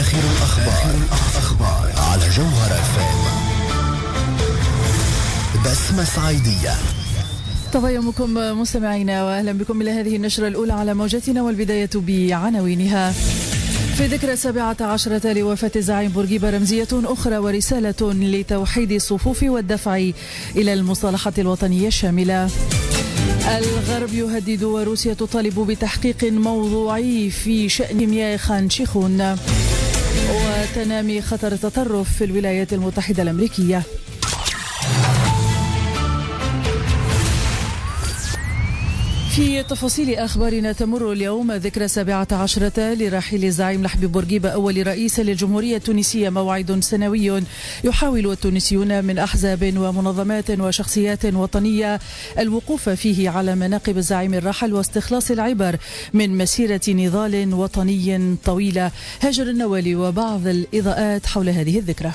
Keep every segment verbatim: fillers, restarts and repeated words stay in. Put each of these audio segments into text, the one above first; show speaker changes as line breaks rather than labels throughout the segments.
آخر الأخبار, الأخبار على جوهر اف ام. بسمة صعيدية.
طبعا يومكم مستمعينا، وأهلا بكم إلى هذه النشرة الأولى على موجتنا، والبداية بعناوينها. في ذكرى السابعة عشرة لوفاة الزعيم بورقيبة رمزية أخرى ورسالة لتوحيد الصفوف والدفع إلى المصالحة الوطنية الشاملة. الغرب يهدد وروسيا تطالب بتحقيق موضوعي في شأن مياه خان شيخون. وتنامي خطر التطرف في الولايات المتحدة الأمريكية. في تفاصيل أخبارنا، تمر اليوم ذكرى السابعة عشرة لرحيل الزعيم لحبيب بورقيبة أول رئيس للجمهورية التونسية، موعد سنوي يحاول التونسيون من أحزاب ومنظمات وشخصيات وطنية الوقوف فيه على مناقب الزعيم الراحل واستخلاص العبر من مسيرة نضال وطني طويلة. هاجر النوالي وبعض الإضاءات حول هذه الذكرى.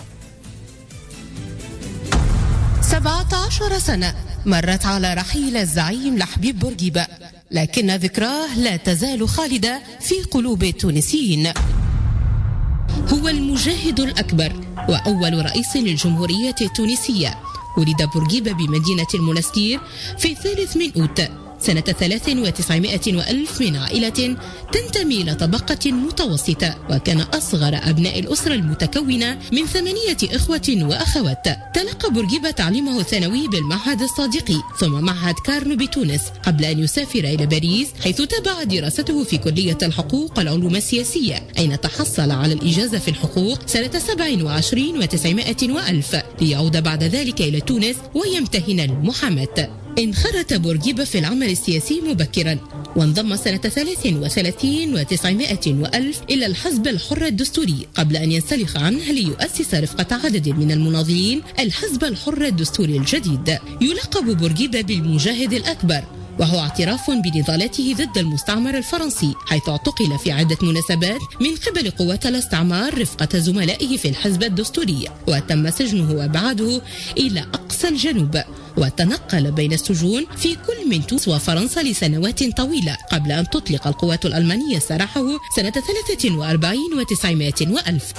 سبعة عشر سنة مرت على رحيل الزعيم لحبيب بورقيبة، لكن ذكراه لا تزال خالدة في قلوب التونسيين. هو المجاهد الأكبر وأول رئيس للجمهورية التونسية. ولد بورقيبة بمدينة المنستير في الثالث من أوت سنة ثلاث وتسعمائة وألف من عائلة تنتمي إلى طبقة متوسطة، وكان أصغر أبناء الأسرة المتكونة من ثمانية إخوة وأخوات. تلقى بورقيبة تعليمه الثانوي بالمعهد الصادقي ثم معهد كارنو بتونس، قبل أن يسافر إلى باريس حيث تابع دراسته في كلية الحقوق والعلوم السياسية، أين تحصل على الإجازة في الحقوق سنة سبع وعشرين وتسعمائة وألف، ليعود بعد ذلك إلى تونس ويمتهن المحاماة. انخرط بورقيبة في العمل السياسي مبكرا، وانضم سنة ثلاث وثلاثين وتسعمائة وألف إلى الحزب الحر الدستوري، قبل أن ينسلخ عنه ليؤسس رفقة عدد من المناضلين الحزب الحر الدستوري الجديد. يلقب بورقيبة بالمجاهد الأكبر، وهو اعتراف بنضالاته ضد المستعمر الفرنسي، حيث اعتقل في عدة مناسبات من قبل قوات الاستعمار رفقة زملائه في الحزب الدستوري، وتم سجنه وابعاده إلى أقصى الجنوب، وتنقل بين السجون في كل من تونس وفرنسا لسنوات طويلة، قبل أن تطلق القوات الألمانية سراحه سنة ثلاثة وأربعين وتسعمائة وألف.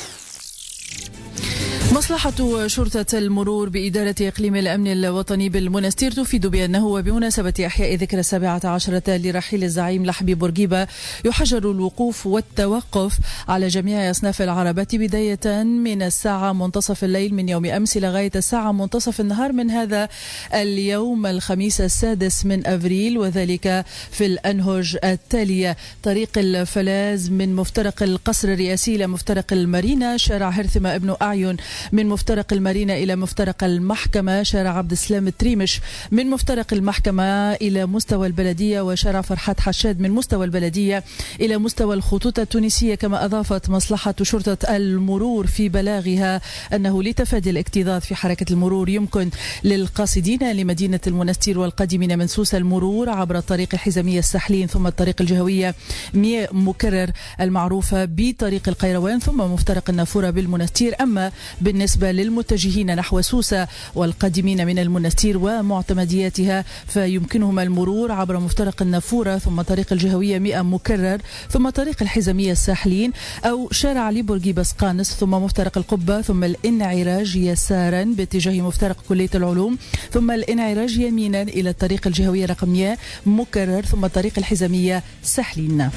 مصلحة شرطة المرور بإدارة إقليم الأمن الوطني بالمنستير تفيد بأنه وبمناسبة إحياء ذكرى السابعة عشرة لرحيل الزعيم لحبيب بورقيبة يحجر الوقوف والتوقف على جميع أصناف العربات بداية من الساعة منتصف الليل من يوم أمس لغاية الساعة منتصف النهار من هذا اليوم الخميس السادس من أبريل، وذلك في الأنهج التالية: طريق الفلاز من مفترق القصر الرئاسي إلى مفترق المارينا، شارع هرثمة ابن أعين من مفترق المارينا إلى مفترق المحكمة، شارع عبد السلام التريمش من مفترق المحكمة إلى مستوى البلدية، وشارع فرحات حشاد من مستوى البلدية إلى مستوى الخطوط التونسية. كما أضافت مصلحة شرطة المرور في بلاغها أنه لتفادي الاكتظاظ في حركة المرور يمكن للقاصدين لمدينة المنستير والقادمين من سوسة المرور عبر الطريق الحزامية الساحلين ثم الطريق الجهوية مياه مكرر المعروفة بطريق القيروان ثم مفترق النافورة بالمنستير. أما بالنسبة للمتجهين نحو سوسة والقادمين من المنستير ومعتمدياتها فيمكنهم المرور عبر مفترق النافورة ثم طريق الجهوية مئة مكرر ثم طريق الحزامية الساحلين أو شارع علي بورقيبة سقانس ثم مفترق القبة ثم الانعراج يسارا باتجاه مفترق كلية العلوم ثم الانعراج يمينا إلى الطريق الجهوية رقم مئة مكرر ثم طريق الحزامية ساحلين.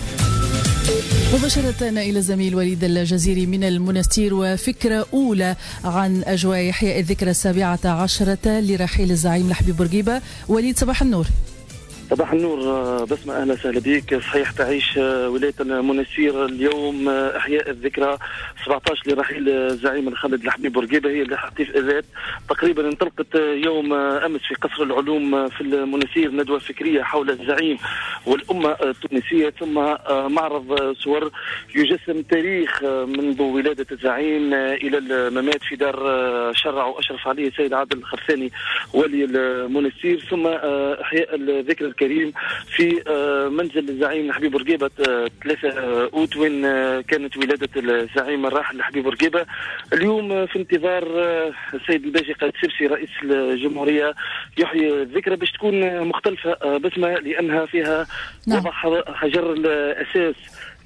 مباشرة إلى الزميل وليد الجزيري من المنستير وفكرة أولى عن أجواء إحياء الذكرى السابعة عشرة لرحيل الزعيم لحبيب بورقيبة. وليد صباح النور.
صباح النور بسمة، أهلا وسهلا بك. صحيح تعيش ولاية المنستير اليوم إحياء الذكرى سبعة عشر لرحيل الزعيم الخالد لحبيب بورقيبة. هي الاحتفالات تقريبا انطلقت يوم أمس في قصر العلوم في المنستير ندوة فكرية حول الزعيم والأمة التونسية، ثم معرض صور يجسم تاريخ منذ ولادة الزعيم إلى الممات في دار شرع وأشرف عليه السيد عادل الخرساني ولي المنستير، ثم إحياء الذكرى الكريم في منزل الزعيم لحبيب بورقيبة ثلاثة أوت وين كانت ولادة الزعيم الراحل لحبيب بورقيبة. اليوم في انتظار السيد الباجي قائد سبسي رئيس الجمهورية يحيي الذكرى باش تكون مختلفة بسمة، لأنها فيها وضع حجر الأساس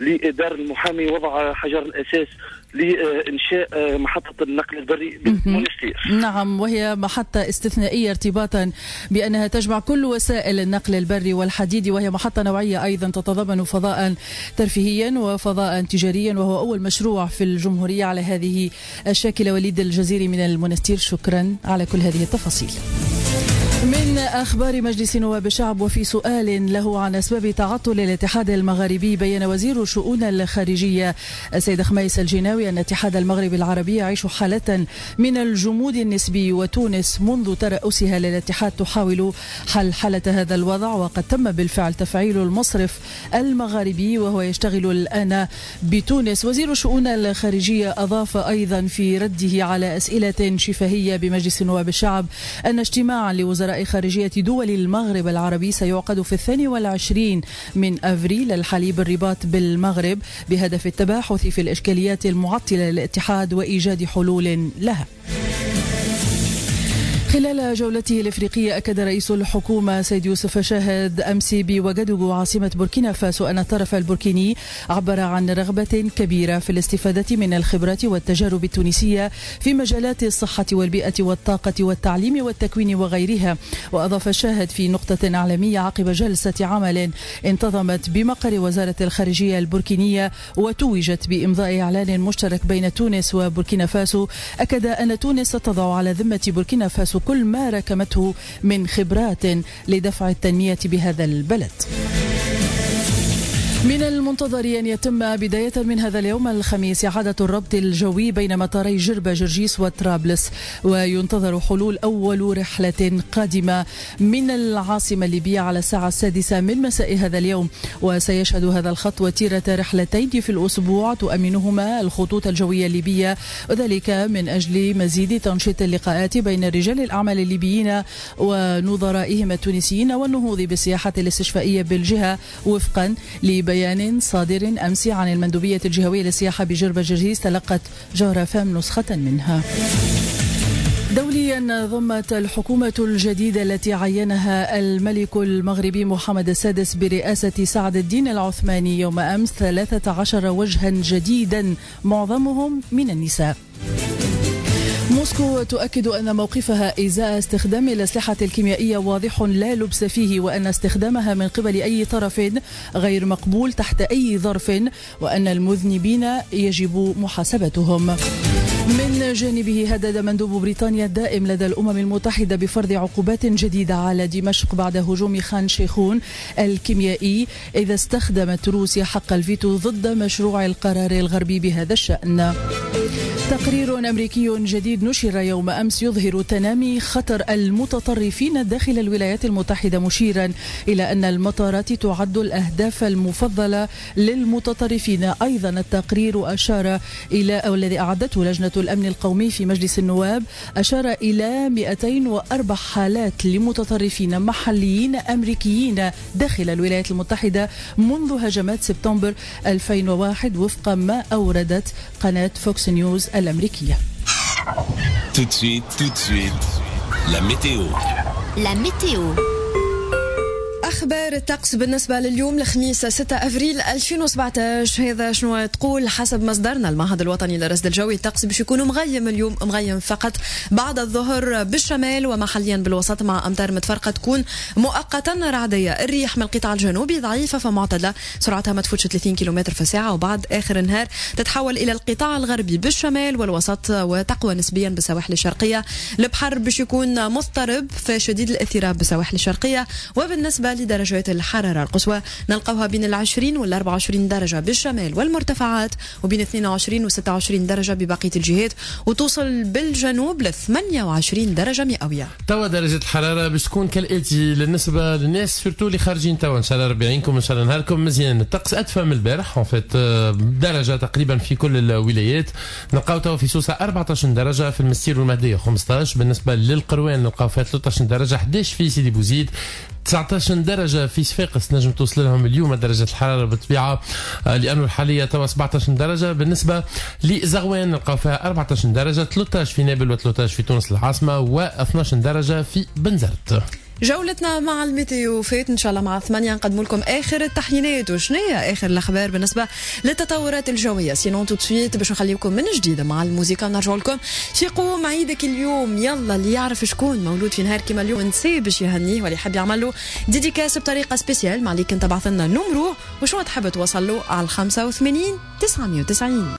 لدار المحامي وضع حجر الأساس لإنشاء محطة النقل البري بالمونستير.
نعم، وهي محطة استثنائية ارتباطا بأنها تجمع كل وسائل النقل البري والحديدي، وهي محطة نوعية أيضا تتضمن فضاء ترفيهيا وفضاء تجاريا، وهو أول مشروع في الجمهورية على هذه الشاكلة. وليد الجزيري من المونستير، شكرا على كل هذه التفاصيل. من أخبار مجلس نواب الشعب، وفي سؤال له عن أسباب تعطل الاتحاد المغاربي، بين وزير الشؤون الخارجية السيد خميس الجناوي أن اتحاد المغرب العربي يعيش حالة من الجمود النسبي، وتونس منذ ترأسها للاتحاد تحاول حل حالة هذا الوضع، وقد تم بالفعل تفعيل المصرف المغاربي وهو يشتغل الآن بتونس. وزير الشؤون الخارجية أضاف أيضا في رده على أسئلة شفهية بمجلس نواب الشعب أن اجتماعا لوزراء خارجية دول المغرب العربي سيعقد في الثاني والعشرين من أفريل الحالي بالرباط بالمغرب، بهدف التباحث في الإشكاليات المعطلة للاتحاد وإيجاد حلول لها. خلال جولته الإفريقية، أكد رئيس الحكومة سيد يوسف شاهد أمس بوغادوغو عاصمة بوركينا فاسو أن الطرف البوركيني عبر عن رغبة كبيرة في الاستفادة من الخبرات والتجارب التونسية في مجالات الصحة والبيئة والطاقة والتعليم والتكوين وغيرها. وأضاف شاهد في نقطة إعلامية عقب جلسة عمل انتظمت بمقر وزارة الخارجية البوركينية وتوجت بإمضاء إعلان مشترك بين تونس وبوركينا فاسو، أكد أن تونس ستضع على ذمة بوركينا فاسو كل ما ركمته من خبرات لدفع التنمية بهذا البلد. من المنتظر أن يتم بداية من هذا اليوم الخميس إعادة الربط الجوي بين مطاري جربة جرجيس وطرابلس، وينتظر حلول أول رحلة قادمة من العاصمة الليبية على الساعة السادسة من مساء هذا اليوم. وسيشهد هذا الخط وتيرة رحلتين في الأسبوع تؤمنهما الخطوط الجوية الليبية، وذلك من أجل مزيد تنشيط اللقاءات بين رجال الأعمال الليبيين ونظرائهم التونسيين والنهوض بالسياحة الاستشفائية بالجهة، وفقا لبيان بيان صادر أمس عن المندوبية الجهوية للسياحة بجربة جرجيس تلقت جوهرة فام نسخة منها. دوليا، ضمت الحكومة الجديدة التي عينها الملك المغربي محمد السادس برئاسة سعد الدين العثماني يوم أمس ثلاثة عشر وجها جديدا معظمهم من النساء. موسكو تؤكد أن موقفها إزاء استخدام الأسلحة الكيميائية واضح لا لبس فيه، وأن استخدامها من قبل أي طرف غير مقبول تحت أي ظرف، وأن المذنبين يجب محاسبتهم. من جانبه، هدد مندوب بريطانيا الدائم لدى الأمم المتحدة بفرض عقوبات جديدة على دمشق بعد هجوم خان شيخون الكيميائي إذا استخدمت روسيا حق الفيتو ضد مشروع القرار الغربي بهذا الشأن. تقرير أمريكي جديد نشر يوم أمس يظهر تنامي خطر المتطرفين داخل الولايات المتحدة، مشيرا إلى أن المطارات تعد الأهداف المفضلة للمتطرفين. أيضا التقرير أشار إلى أو الذي أعدته لجنة الأمن القومي في مجلس النواب أشار إلى مئتين وأربع حالات لمتطرفين محليين أمريكيين داخل الولايات المتحدة منذ هجمات سبتمبر ألفين وواحد، وفق ما أوردت قناة فوكس نيوز الأمريكية.
Tout de suite, tout de suite, la météo.
La météo.
أخبار الطقس بالنسبة لليوم الخميس ستة أفريل ألفين وسبعة عشر. هذا شنو تقول حسب مصدرنا المعهد الوطني للرصد الجوي. الطقس باش يكون مغيم اليوم، مغيم فقط بعد الظهر بالشمال ومحليا بالوسط، مع أمطار متفرقة تكون مؤقتا رعدية. الريح من القطاع الجنوبي ضعيفة فمعتدلة، سرعتها ما تفوتش ثلاثين كيلومتر في الساعة، وبعد آخر النهار تتحول إلى القطاع الغربي بالشمال والوسط وتقوى نسبيا بالسواحل الشرقية. البحر باش يكون مضطرب فشديد الاضطراب بالسواحل الشرقية. وبالنسبة درجات الحرارة القصوى نلقوها بين العشرين والأربعة وعشرين درجة بالشمال والمرتفعات، وبين اثنين وعشرين وستة وعشرين درجة ببقية الجهات، وتوصل بالجنوب ل ثمانية وعشرين درجة مئوية.
توا درجة الحرارة باش تكون كالآتي بالنسبة للناس سورتو اللي خارجين توا، إن شاء الله ربي يعينكم، إن شاء الله نهاركم مزيان. الطقس أدفى من البارح ان فيت درجة تقريبا في كل الولايات. نلقاو توا في سوسة أربعة عشر درجة، في المستير والمهدية خمسة عشر، بالنسبة للقروان نلقاو فيها ثلاثة عشر درجة، أحد عشر في سيدي بوزيد، تسعة عشر درجة في صفاقس نجم توصل لهم اليوم درجة الحرارة بالطبيعة، لأنه الحالية توا سبعة عشر درجة. بالنسبة لزغوان نلقاو فيها أربعة عشر درجة، ثلاثة عشر في نابل و13 في تونس العاصمة، و اثناش درجة في بنزرت.
جولتنا مع الميتيو فات ان شاء الله مع ثمانية نقدم لكم اخر التحيينات وشنو هي اخر الاخبار بالنسبه للتطورات الجويه. سينون تو سويت باش نخليكم من جديد مع الموسيقى نرجع لكم في قوم عيدك اليوم. يلا اللي يعرف شكون مولود في نهار كيما اليوم نسي باش يهنيه واللي يحب يعمل له ديديكاس بطريقه سبيسيال، ما عليك انت بعث لنا نمرو وشنو تحب توصل له على خمسة وثمانين تسعمية وتسعين.